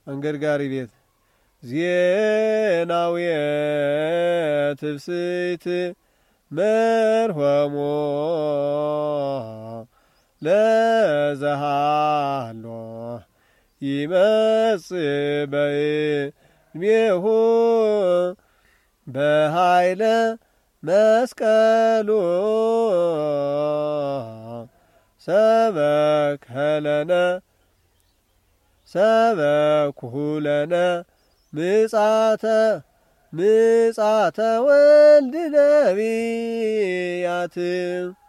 አንገርጋሪ ቤት ዜናውየ ትብስት መርሆሞ ለዘሃሎ ይመጽእ በዕድሜሁ በኃይለ መስቀሉ ሰበክሁ ለነ ምጻተ ወልድ ነቢያት